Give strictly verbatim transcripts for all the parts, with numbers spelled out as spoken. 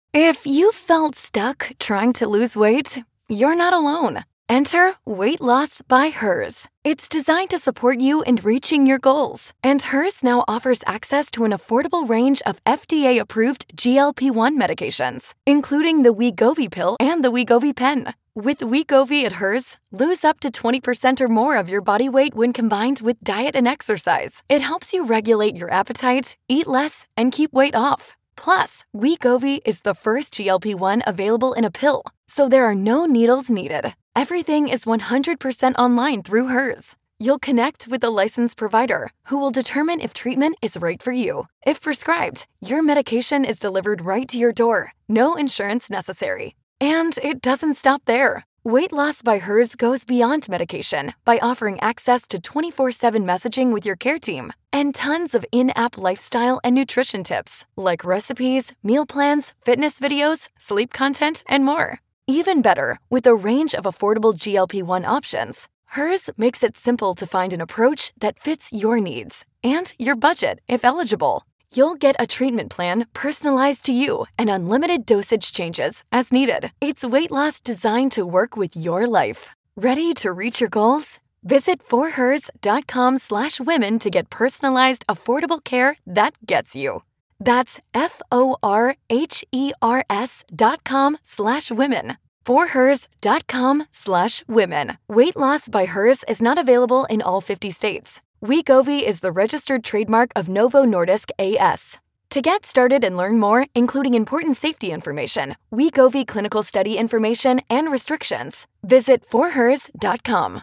If you felt stuck trying to lose weight, you're not alone. Enter Weight Loss by Hers. It's designed to support you in reaching your goals. And Hers now offers access to an affordable range of F D A-approved G L P one medications, including the Wegovy pill and the Wegovy pen. With Wegovy at Hers, lose up to twenty percent or more of your body weight when combined with diet and exercise. It helps you regulate your appetite, eat less, and keep weight off. Plus, Wegovy is the first G L P one available in a pill, so there are no needles needed. Everything is one hundred percent online through Hers. You'll connect with a licensed provider who will determine if treatment is right for you. If prescribed, your medication is delivered right to your door. No insurance necessary. And it doesn't stop there. Weight Loss by Hers goes beyond medication by offering access to twenty-four seven messaging with your care team and tons of in-app lifestyle and nutrition tips like recipes, meal plans, fitness videos, sleep content, and more. Even better, with a range of affordable G L P one options, Hers makes it simple to find an approach that fits your needs and your budget if eligible. You'll get a treatment plan personalized to you and unlimited dosage changes as needed. It's weight loss designed to work with your life. Ready to reach your goals? Visit forhers.com slash women to get personalized, affordable care that gets you. That's F-O-R-H-E-R-S dot com slash women. forhers.com slash women. Weight Loss by Hers is not available in all fifty states. Wegovy is the registered trademark of Novo Nordisk A S. To get started and learn more, including important safety information, Wegovy clinical study information, and restrictions, visit forhers dot com.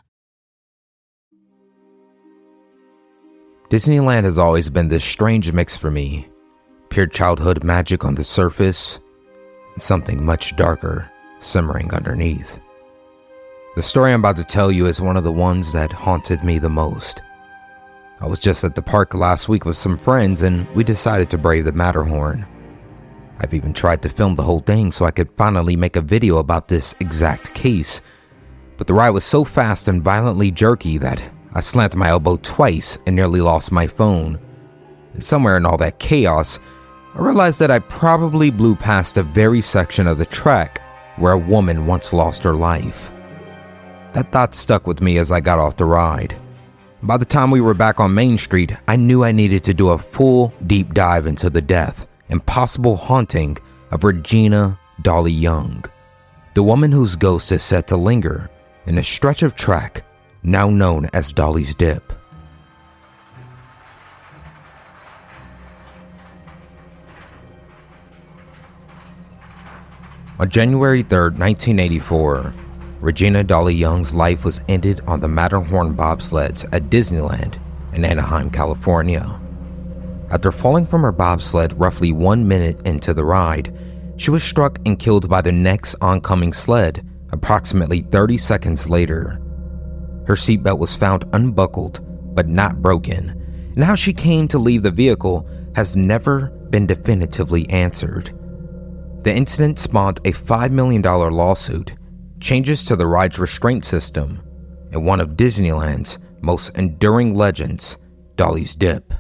Disneyland has always been this strange mix for me. Pure childhood magic on the surface, and something much darker simmering underneath. The story I'm about to tell you is one of the ones that haunted me the most. I was just at the park last week with some friends and we decided to brave the Matterhorn. I've even tried to film the whole thing so I could finally make a video about this exact case, but the ride was so fast and violently jerky that I slanted my elbow twice and nearly lost my phone. And somewhere in all that chaos, I realized that I probably blew past a very section of the track where a woman once lost her life. That thought stuck with me as I got off the ride. By the time we were back on Main Street, I knew I needed to do a full deep dive into the death and possible haunting of Regina Dolly Young, the woman whose ghost is said to linger in a stretch of track now known as Dolly's Dip. On January third, nineteen eighty-four, Regina Dolly Young's life was ended on the Matterhorn bobsleds at Disneyland in Anaheim, California. After falling from her bobsled roughly one minute into the ride, she was struck and killed by the next oncoming sled approximately thirty seconds later. Her seatbelt was found unbuckled but not broken, and how she came to leave the vehicle has never been definitively answered. The incident spawned a five million dollars lawsuit, changes to the ride's restraint system, and one of Disneyland's most enduring legends, Dolly's Dip.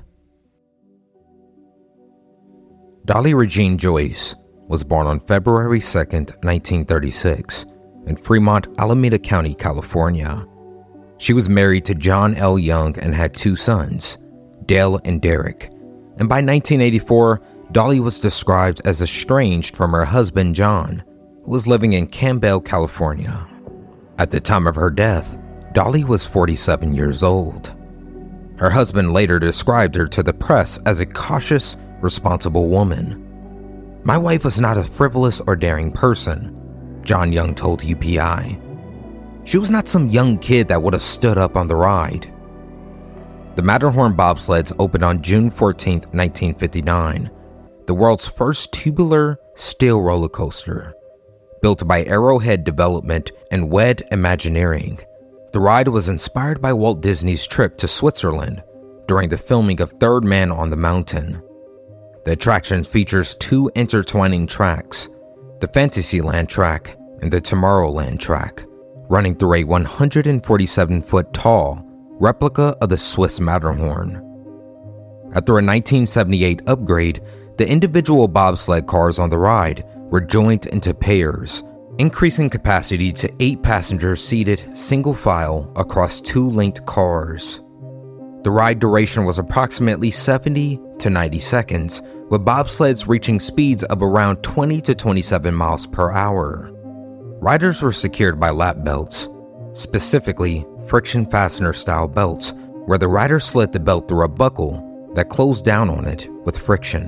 Dolly Regine Joyce was born on February second, nineteen thirty-six, in Fremont, Alameda County, California. She was married to John L. Young and had two sons, Dale and Derek, and by nineteen eighty-four, Dolly was described as estranged from her husband John, who was living in Campbell, California. At the time of her death, Dolly was forty-seven years old. Her husband later described her to the press as a cautious, responsible woman. "My wife was not a frivolous or daring person," John Young told U P I. "She was not some young kid that would have stood up on the ride." The Matterhorn bobsleds opened on June fourteenth, nineteen fifty-nine, the world's first tubular steel roller coaster. Built by Arrowhead Development and Wed Imagineering, the ride was inspired by Walt Disney's trip to Switzerland during the filming of Third Man on the Mountain. The attraction features two intertwining tracks, the Fantasyland track and the Tomorrowland track, running through a one hundred forty-seven foot tall replica of the Swiss Matterhorn. After a nineteen seventy-eight upgrade, the individual bobsled cars on the ride were joined into pairs, increasing capacity to eight passengers seated single file across two linked cars. The ride duration was approximately seventy to ninety seconds, with bobsleds reaching speeds of around twenty to twenty-seven miles per hour. Riders were secured by lap belts, specifically friction fastener style belts, where the rider slid the belt through a buckle that closed down on it with friction.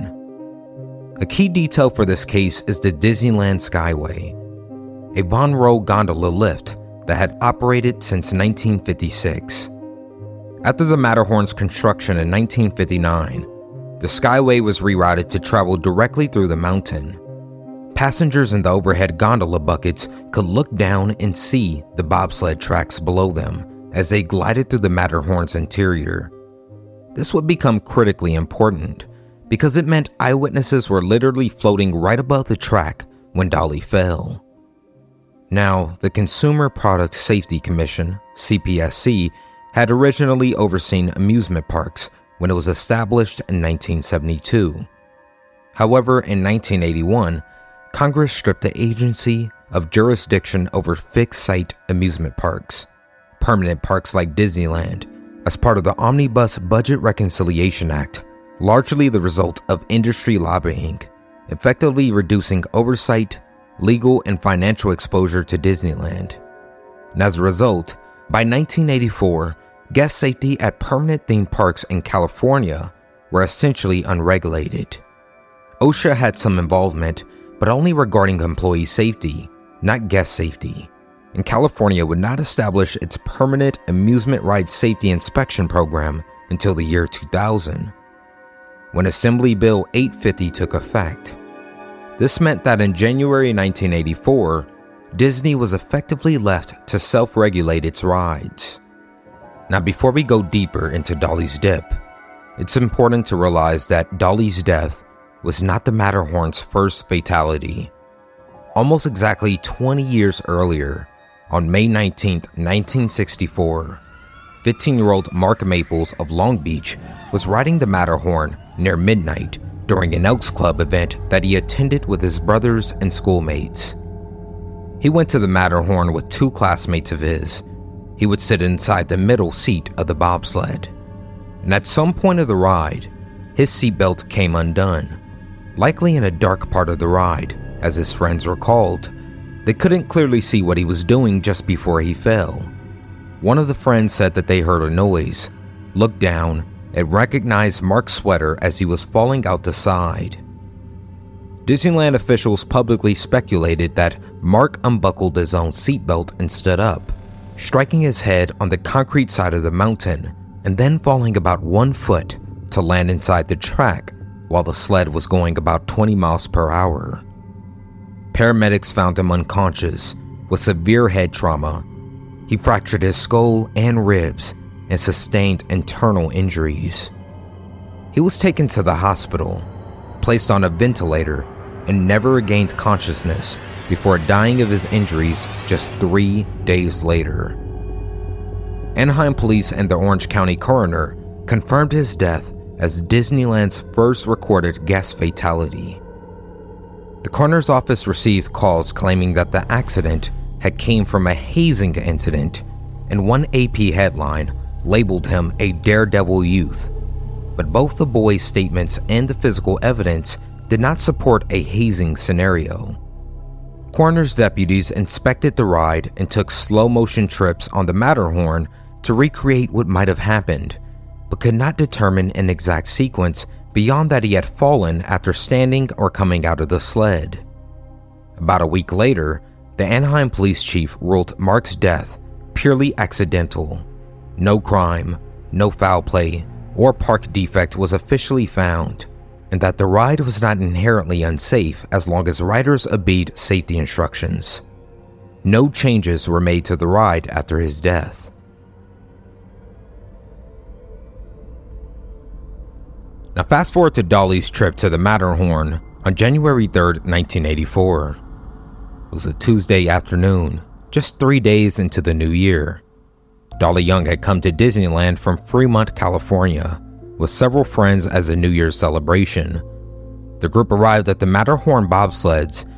A key detail for this case is the Disneyland Skyway, a Von Roh gondola lift that had operated since nineteen fifty-six. After the Matterhorn's construction in nineteen fifty-nine, the Skyway was rerouted to travel directly through the mountain. Passengers in the overhead gondola buckets could look down and see the bobsled tracks below them as they glided through the Matterhorn's interior. This would become critically important because it meant eyewitnesses were literally floating right above the track when Dolly fell. Now, the Consumer Product Safety Commission, C P S C, had originally overseen amusement parks when it was established in nineteen seventy-two. However, in nineteen eighty-one, Congress stripped the agency of jurisdiction over fixed-site amusement parks, permanent parks like Disneyland, as part of the Omnibus Budget Reconciliation Act, largely the result of industry lobbying, effectively reducing oversight, legal and financial exposure to Disneyland. And as a result, by nineteen eighty-four, guest safety at permanent theme parks in California were essentially unregulated. OSHA had some involvement, but only regarding employee safety, not guest safety. And California would not establish its permanent amusement ride safety inspection program until the year two thousand, when Assembly Bill eight fifty took effect. This meant that in January nineteen eighty-four, Disney was effectively left to self-regulate its rides. Now, before we go deeper into Dolly's dip, it's important to realize that Dolly's death was not the Matterhorn's first fatality. Almost exactly twenty years earlier, on May nineteenth, nineteen sixty-four, fifteen-year-old Mark Maples of Long Beach was riding the Matterhorn near midnight during an Elks Club event that he attended with his brothers and schoolmates. He went to the Matterhorn with two classmates of his. He would sit inside the middle seat of the bobsled, and at some point of the ride, his seatbelt came undone. Likely in a dark part of the ride, as his friends recalled, they couldn't clearly see what he was doing just before he fell. One of the friends said that they heard a noise, looked down, and recognized Mark's sweater as he was falling out the side. Disneyland officials publicly speculated that Mark unbuckled his own seatbelt and stood up, striking his head on the concrete side of the mountain and then falling about one foot to land inside the track while the sled was going about twenty miles per hour. Paramedics found him unconscious with severe head trauma. He fractured his skull and ribs and sustained internal injuries. He was taken to the hospital, placed on a ventilator, and never regained consciousness before dying of his injuries just three days later. Anaheim police and the Orange County coroner confirmed his death as Disneyland's first recorded guest fatality. The coroner's office received calls claiming that the accident had came from a hazing incident, and one A P headline labeled him a daredevil youth. But both the boy's statements and the physical evidence did not support a hazing scenario. Coroner's deputies inspected the ride and took slow-motion trips on the Matterhorn to recreate what might have happened, but could not determine an exact sequence beyond that he had fallen after standing or coming out of the sled. About a week later, the Anaheim police chief ruled Mark's death purely accidental. No crime, no foul play, or park defect was officially found, and that the ride was not inherently unsafe as long as riders obeyed safety instructions. No changes were made to the ride after his death. Now fast forward to Dolly's trip to the Matterhorn on January third, nineteen eighty-four. It was a Tuesday afternoon, just three days into the new year. Dolly Young had come to Disneyland from Fremont, California, with several friends as a New Year's celebration. The group arrived at the Matterhorn bobsleds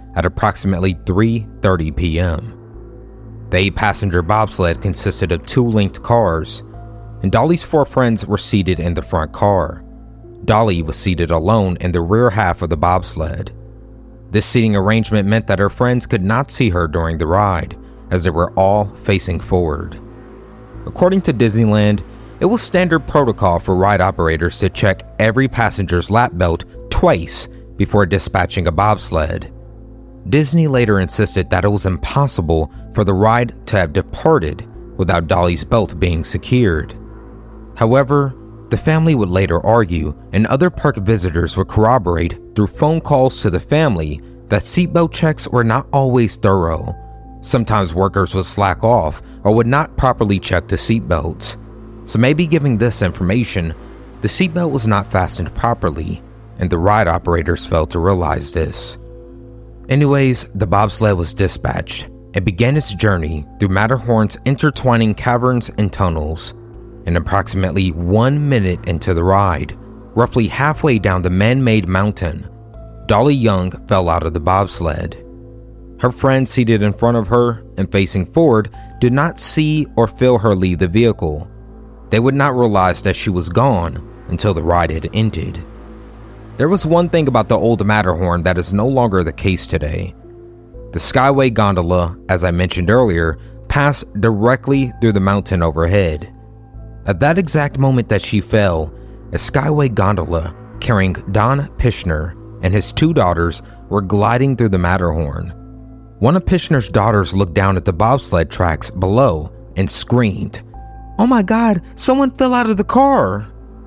at approximately three thirty p.m. The eight-passenger bobsled consisted of two linked cars, and Dolly's four friends were seated in the front car. Dolly was seated alone in the rear half of the bobsled. This seating arrangement meant that her friends could not see her during the ride, as they were all facing forward. According to Disneyland, it was standard protocol for ride operators to check every passenger's lap belt twice before dispatching a bobsled. Disney later insisted that it was impossible for the ride to have departed without Dolly's belt being secured. However, the family would later argue, and other park visitors would corroborate through phone calls to the family, that seatbelt checks were not always thorough. Sometimes workers would slack off or would not properly check the seatbelts. So maybe giving this information, the seatbelt was not fastened properly, and the ride operators failed to realize this. Anyways, the bobsled was dispatched and began its journey through Matterhorn's intertwining caverns and tunnels. And approximately one minute into the ride, roughly halfway down the man-made mountain, Dolly Young fell out of the bobsled. Her friends seated in front of her and facing forward did not see or feel her leave the vehicle. They would not realize that she was gone until the ride had ended. There was one thing about the old Matterhorn that is no longer the case today. The Skyway gondola, as I mentioned earlier, passed directly through the mountain overhead. At that exact moment that she fell, a Skyway gondola carrying Don Pishner and his two daughters were gliding through the Matterhorn. One of Pishner's daughters looked down at the bobsled tracks below and screamed, "Oh my God, someone fell out of the car!"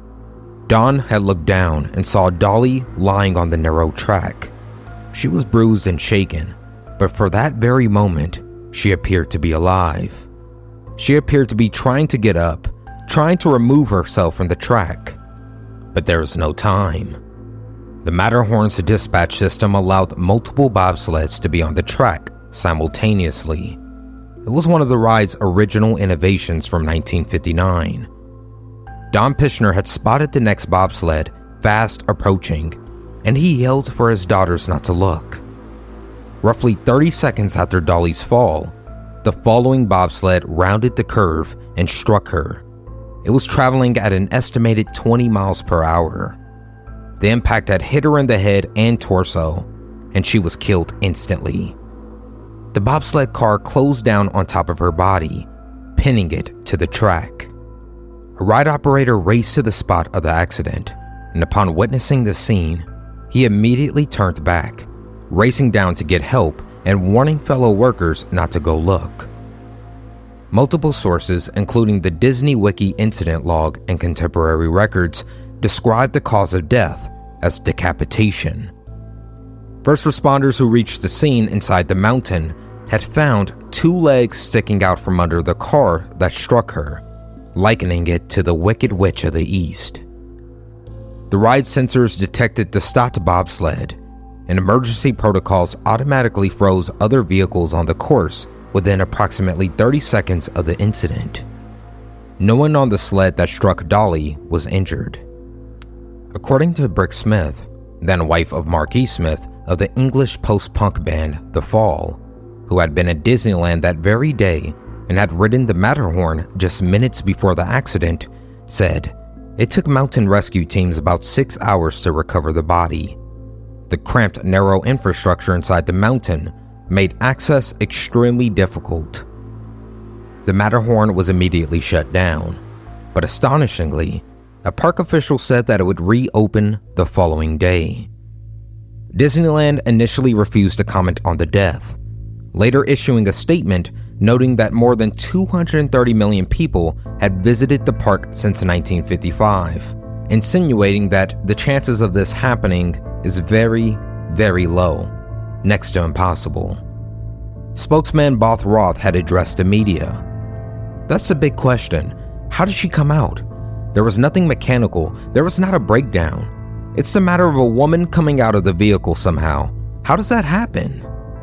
Don had looked down and saw Dolly lying on the narrow track. She was bruised and shaken, but for that very moment, she appeared to be alive. She appeared to be trying to get up, trying to remove herself from the track. But there was no time. The Matterhorn's dispatch system allowed multiple bobsleds to be on the track simultaneously. It was one of the ride's original innovations from nineteen fifty-nine. Don Pishner had spotted the next bobsled fast approaching, and he yelled for his daughters not to look. Roughly thirty seconds after Dolly's fall, the following bobsled rounded the curve and struck her. It was traveling at an estimated twenty miles per hour. The impact had hit her in the head and torso, and she was killed instantly. The bobsled car closed down on top of her body, pinning it to the track. A ride operator raced to the spot of the accident, and upon witnessing the scene, he immediately turned back, racing down to get help and warning fellow workers not to go look. Multiple sources, including the Disney Wiki incident log and contemporary records, describe the cause of death as decapitation. First responders who reached the scene inside the mountain had found two legs sticking out from under the car that struck her, likening it to the Wicked Witch of the East. The ride sensors detected the stopped bobsled, and emergency protocols automatically froze other vehicles on the course within approximately thirty seconds of the incident. No one on the sled that struck Dolly was injured. According to Brick Smith, then wife of Mark E. Smith of the English post-punk band The Fall, who had been at Disneyland that very day and had ridden the Matterhorn just minutes before the accident, said, "It took mountain rescue teams about six hours to recover the body. The cramped, narrow infrastructure inside the mountain made access extremely difficult." The Matterhorn was immediately shut down, but astonishingly, a park official said that it would reopen the following day. Disneyland initially refused to comment on the death, later issuing a statement noting that more than two hundred thirty million people had visited the park since nineteen fifty-five, insinuating that the chances of this happening is very, very low, next to impossible. Spokesman Both Roth had addressed the media. "That's the big question. How did she come out? There was nothing mechanical. There was not a breakdown. It's the matter of a woman coming out of the vehicle somehow. How does that happen?"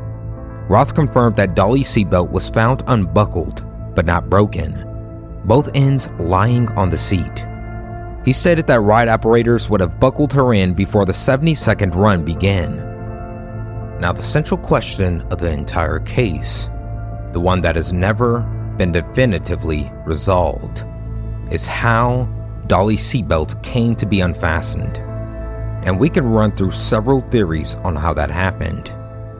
Roth confirmed that Dolly's seatbelt was found unbuckled, but not broken, both ends lying on the seat. He stated that ride operators would have buckled her in before the seventy-second run began. Now, the central question of the entire case, the one that has never been definitively resolved, is how Dolly's seatbelt came to be unfastened. And we can run through several theories on how that happened.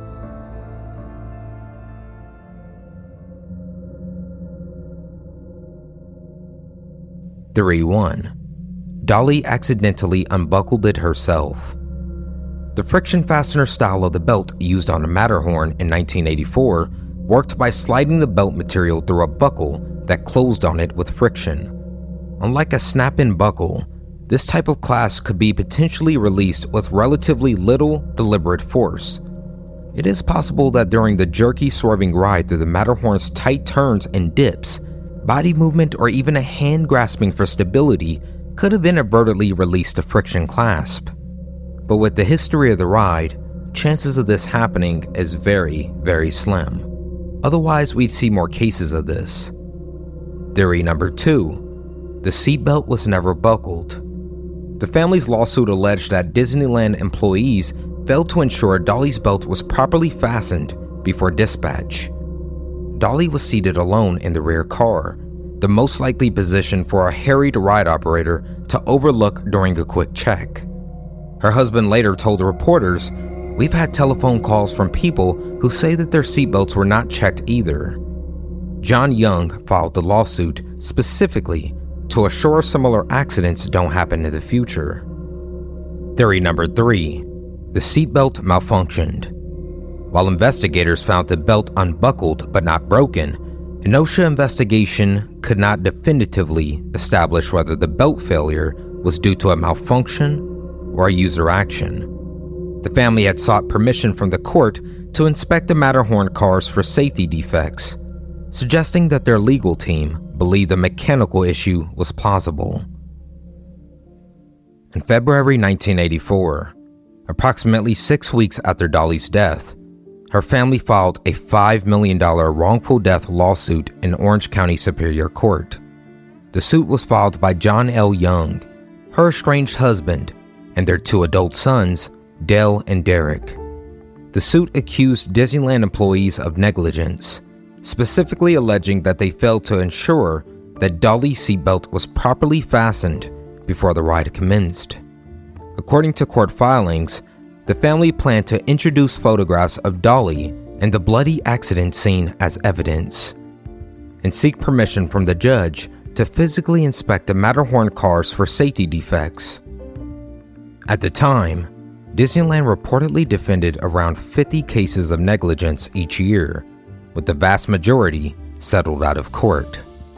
Theory one. Dolly accidentally unbuckled it herself. The friction fastener style of the belt used on the Matterhorn in nineteen eighty-four worked by sliding the belt material through a buckle that closed on it with friction. Unlike a snap-in buckle, this type of clasp could be potentially released with relatively little deliberate force. It is possible that during the jerky swerving ride through the Matterhorn's tight turns and dips, body movement or even a hand grasping for stability could have inadvertently released the friction clasp. But with the history of the ride, chances of this happening is very, very slim. Otherwise, we'd see more cases of this. Theory number two. The seatbelt was never buckled. The family's lawsuit alleged that Disneyland employees failed to ensure Dolly's belt was properly fastened before dispatch. Dolly was seated alone in the rear car, the most likely position for a harried ride operator to overlook during a quick check. Her husband later told reporters, "We've had telephone calls from people who say that their seatbelts were not checked either." John Young filed the lawsuit specifically to assure similar accidents don't happen in the future. Theory number three. The seatbelt malfunctioned. While investigators found the belt unbuckled but not broken, an OSHA investigation could not definitively establish whether the belt failure was due to a malfunction or a user action. The family had sought permission from the court to inspect the Matterhorn cars for safety defects, suggesting that their legal team believed a mechanical issue was plausible. In February nineteen eighty-four, approximately six weeks after Dolly's death, her family filed a five million dollars wrongful death lawsuit in Orange County Superior Court. The suit was filed by John L. Young, her estranged husband, and their two adult sons, Dale and Derek. The suit accused Disneyland employees of negligence, specifically alleging that they failed to ensure that Dolly's seatbelt was properly fastened before the ride commenced. According to court filings, the family planned to introduce photographs of Dolly and the bloody accident scene as evidence, and seek permission from the judge to physically inspect the Matterhorn cars for safety defects. At the time, Disneyland reportedly defended around fifty cases of negligence each year, with the vast majority settled out of court.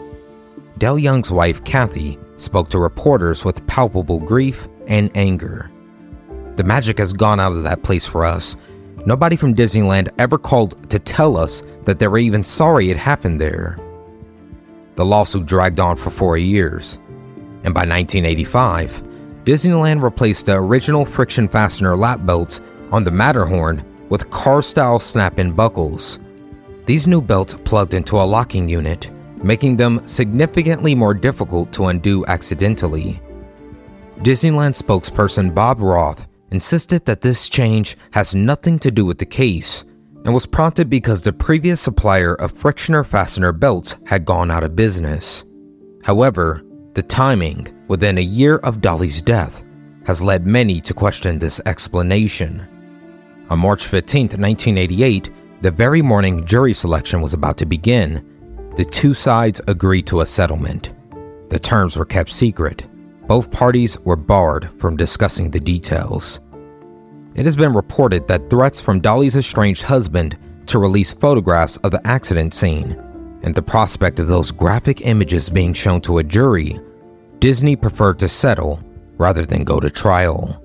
Dale Young's wife, Kathy, spoke to reporters with palpable grief and anger. "The magic has gone out of that place for us. Nobody from Disneyland ever called to tell us that they were even sorry it happened there." The lawsuit dragged on for four years, and by nineteen eighty-five, Disneyland replaced the original friction fastener lap belts on the Matterhorn with car-style snap-in buckles. These new belts plugged into a locking unit, making them significantly more difficult to undo accidentally. Disneyland spokesperson Bob Roth insisted that this change has nothing to do with the case and was prompted because the previous supplier of frictioner fastener belts had gone out of business. However, the timing, within a year of Dolly's death, has led many to question this explanation. On March fifteenth, nineteen eighty-eight, the very morning jury selection was about to begin, the two sides agreed to a settlement. The terms were kept secret. Both parties were barred from discussing the details. It has been reported that threats from Dolly's estranged husband to release photographs of the accident scene and the prospect of those graphic images being shown to a jury, Disney preferred to settle rather than go to trial.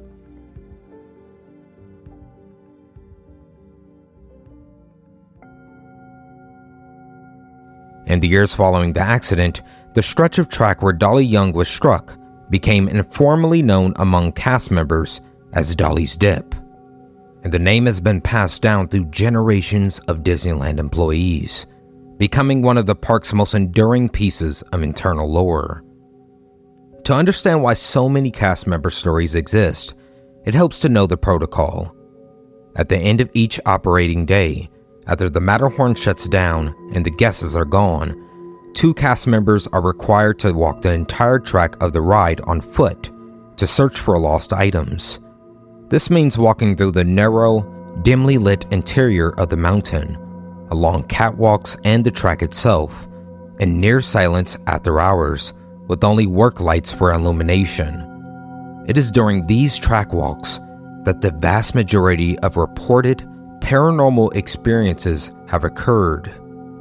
In the years following the accident, the stretch of track where Dolly Young was struck became informally known among cast members as Dolly's Dip, and the name has been passed down through generations of Disneyland employees, becoming one of the park's most enduring pieces of internal lore. To understand why so many cast member stories exist, it helps to know the protocol. At the end of each operating day, after the Matterhorn shuts down and the guests are gone, two cast members are required to walk the entire track of the ride on foot to search for lost items. This means walking through the narrow, dimly lit interior of the mountain, along catwalks and the track itself, in near silence after hours, with only work lights for illumination. It is during these track walks that the vast majority of reported paranormal experiences have occurred.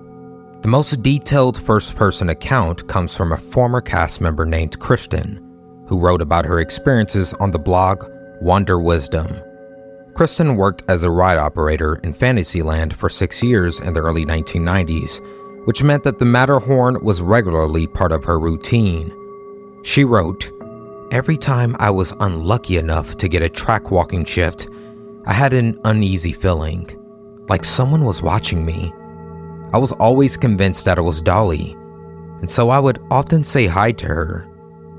The most detailed first-person account comes from a former cast member named Kristen, who wrote about her experiences on the blog Wander Wisdom. Kristen worked as a ride operator in Fantasyland for six years in the early nineteen nineties, which meant that the Matterhorn was regularly part of her routine. She wrote, "Every time I was unlucky enough to get a track walking shift, I had an uneasy feeling, like someone was watching me. I was always convinced that it was Dolly, and so I would often say hi to her.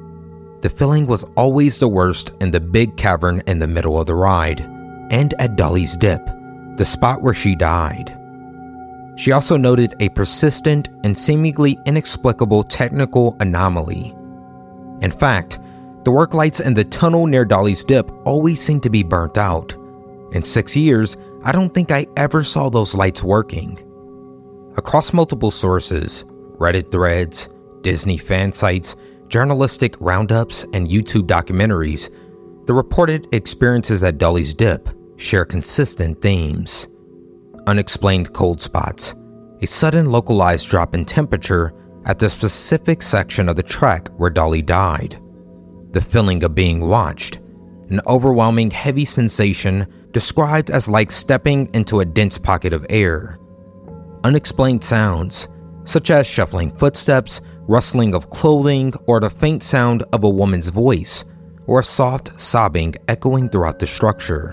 The feeling was always the worst in the big cavern in the middle of the ride, and at Dolly's Dip, the spot where she died." She also noted a persistent and seemingly inexplicable technical anomaly. In fact, the work lights in the tunnel near Dolly's Dip always seemed to be burnt out. In six years, I don't think I ever saw those lights working. Across multiple sources, Reddit threads, Disney fan sites, journalistic roundups, and YouTube documentaries, the reported experiences at Dolly's Dip share consistent themes. Unexplained cold spots, a sudden localized drop in temperature at the specific section of the track where Dolly died, the feeling of being watched, an overwhelming heavy sensation described as like stepping into a dense pocket of air, unexplained sounds, such as shuffling footsteps, rustling of clothing, or the faint sound of a woman's voice, or a soft sobbing echoing throughout the structure.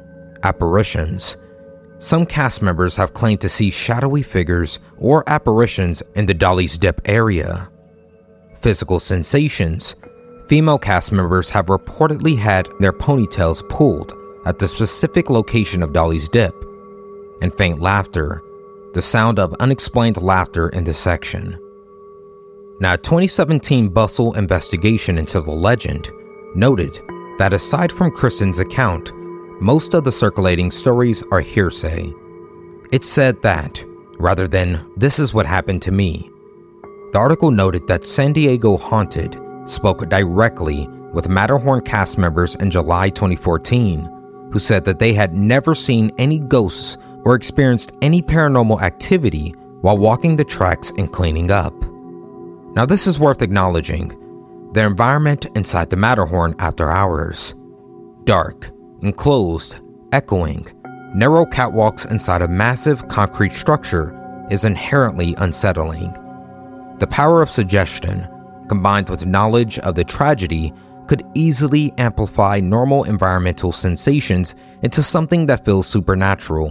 Apparitions. Some cast members have claimed to see shadowy figures or apparitions in the Dolly's Dip area. Physical sensations. Female cast members have reportedly had their ponytails pulled at the specific location of Dolly's Dip. And faint laughter, the sound of unexplained laughter in the section. Now, a twenty seventeen Bustle investigation into the legend noted that aside from Kristen's account, most of the circulating stories are hearsay. It said that, rather than, "This is what happened to me." The article noted that San Diego Haunted spoke directly with Matterhorn cast members in July twenty fourteen, who said that they had never seen any ghosts or experienced any paranormal activity while walking the tracks and cleaning up. Now, this is worth acknowledging. The environment inside the Matterhorn after hours. Dark, enclosed, echoing, narrow catwalks inside a massive concrete structure is inherently unsettling. The power of suggestion, combined with knowledge of the tragedy, could easily amplify normal environmental sensations into something that feels supernatural.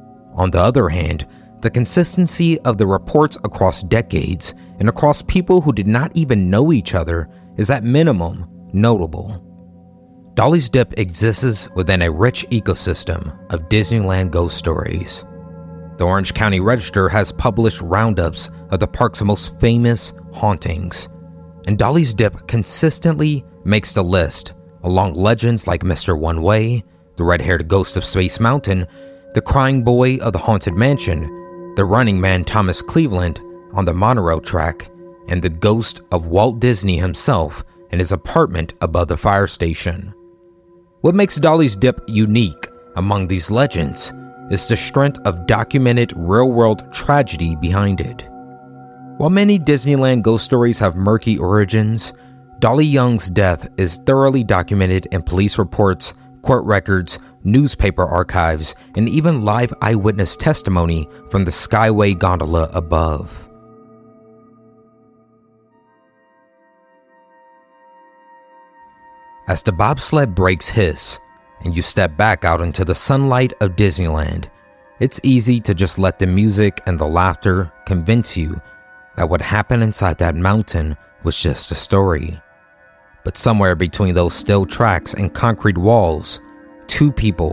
On the other hand, the consistency of the reports across decades and across people who did not even know each other is at minimum notable. Dolly's Dip exists within a rich ecosystem of Disneyland ghost stories. The Orange County Register has published roundups of the park's most famous hauntings, and Dolly's Dip consistently makes the list, along legends like Mister One Way, the red-haired ghost of Space Mountain, the crying boy of the Haunted Mansion, the running man Thomas Cleveland on the monorail track, and the ghost of Walt Disney himself in his apartment above the fire station. What makes Dolly's Dip unique among these legends is the strength of documented real-world tragedy behind it. While many Disneyland ghost stories have murky origins, Dolly Young's death is thoroughly documented in police reports, court records, newspaper archives, and even live eyewitness testimony from the Skyway gondola above. As the bobsled brakes hiss, and you step back out into the sunlight of Disneyland, it's easy to just let the music and the laughter convince you that what happened inside that mountain was just a story. But somewhere between those steel tracks and concrete walls, two people,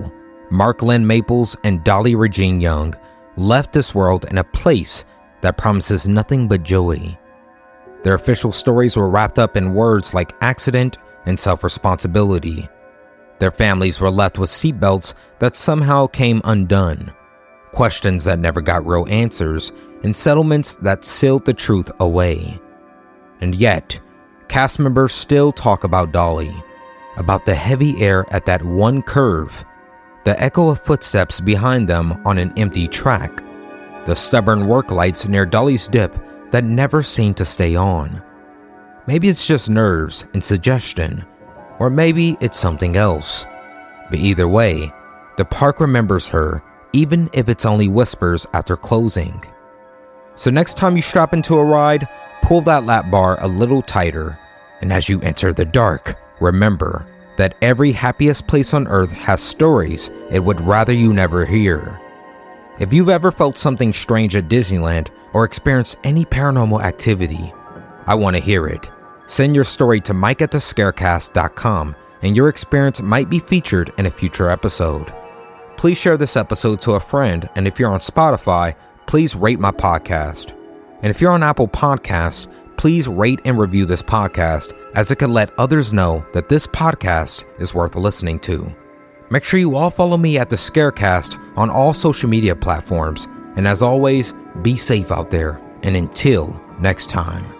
Mark Lynn Maples and Dolly Regine Young left this world in a place that promises nothing but joy. Their official stories were wrapped up in words like accident and self-responsibility. Their families were left with seatbelts that somehow came undone, questions that never got real answers, and settlements that sealed the truth away. And yet, cast members still talk about Dolly, about the heavy air at that one curve, the echo of footsteps behind them on an empty track, the stubborn work lights near Dolly's dip that never seemed to stay on. Maybe it's just nerves and suggestion, or maybe it's something else. But either way, the park remembers her, even if it's only whispers after closing. So next time you strap into a ride, pull that lap bar a little tighter, and as you enter the dark, remember that every happiest place on earth has stories it would rather you never hear. If you've ever felt something strange at Disneyland or experienced any paranormal activity, I want to hear it. Send your story to mike at the scarecast dot com and your experience might be featured in a future episode. Please share this episode to a friend, and if you're on Spotify, please rate my podcast. And if you're on Apple Podcasts, please rate and review this podcast, as it can let others know that this podcast is worth listening to. Make sure you all follow me at the Scarecast on all social media platforms, and as always, be safe out there, and until next time.